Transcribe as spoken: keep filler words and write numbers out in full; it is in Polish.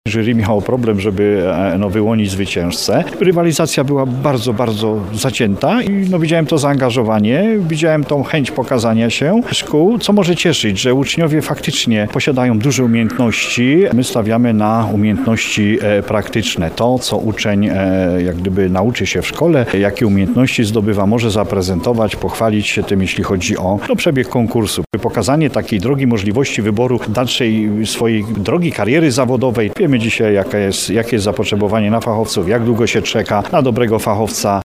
Jury miało problem, żeby no, wyłonić zwycięzcę. Rywalizacja była bardzo, bardzo zacięta i no, widziałem to zaangażowanie, widziałem tą chęć pokazania się szkół, co może cieszyć, że uczniowie faktycznie posiadają duże umiejętności. My stawiamy na umiejętności e, praktyczne. To, co uczeń e, jak gdyby nauczy się w szkole, jakie umiejętności zdobywa, może zaprezentować, pochwalić się tym, jeśli chodzi o no, przebieg konkursu. Pokazanie takiej drogi, możliwości wyboru dalszej swojej drogi, kariery zawodowej. Wiemy dzisiaj, jaka jest, jakie jest zapotrzebowanie na fachowców, jak długo się czeka na dobrego fachowca.